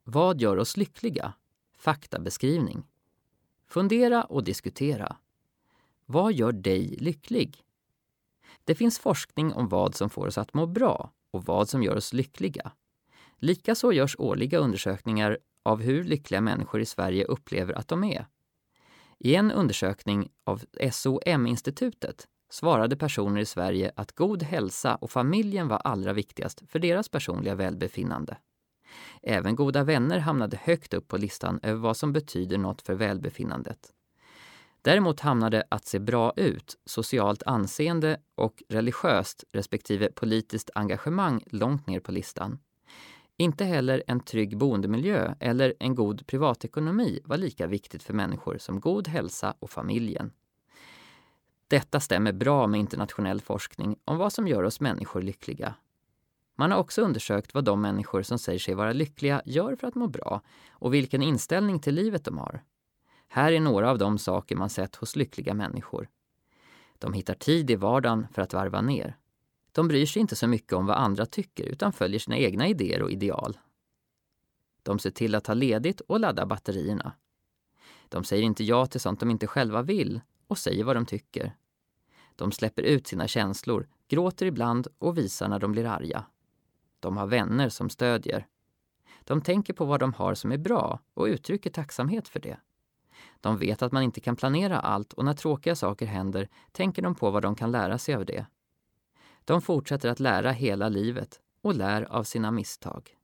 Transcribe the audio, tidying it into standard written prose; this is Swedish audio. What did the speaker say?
Vad gör oss lyckliga? Faktabeskrivning. Fundera och diskutera. Vad gör dig lycklig? Det finns forskning om vad som får oss att må bra och vad som gör oss lyckliga. Likaså görs årliga undersökningar av hur lyckliga människor i Sverige upplever att de är. I en undersökning av SOM-institutet svarade personer i Sverige att god hälsa och familjen var allra viktigast för deras personliga välbefinnande. Även goda vänner hamnade högt upp på listan över vad som betyder något för välbefinnandet. Däremot hamnade att se bra ut, socialt anseende och religiöst respektive politiskt engagemang långt ner på listan. Inte heller en trygg boendemiljö eller en god privatekonomi var lika viktigt för människor som god hälsa och familjen. Detta stämmer bra med internationell forskning om vad som gör oss människor lyckliga. Man har också undersökt vad de människor som säger sig vara lyckliga gör för att må bra och vilken inställning till livet de har. Här är några av de saker man sett hos lyckliga människor. De hittar tid i vardagen för att varva ner. De bryr sig inte så mycket om vad andra tycker utan följer sina egna idéer och ideal. De ser till att ta ledigt och ladda batterierna. De säger inte ja till sånt de inte själva vill och säger vad de tycker. De släpper ut sina känslor, gråter ibland och visar när de blir arga. De har vänner som stödjer. De tänker på vad de har som är bra och uttrycker tacksamhet för det. De vet att man inte kan planera allt och när tråkiga saker händer tänker de på vad de kan lära sig av det. De fortsätter att lära hela livet och lär av sina misstag.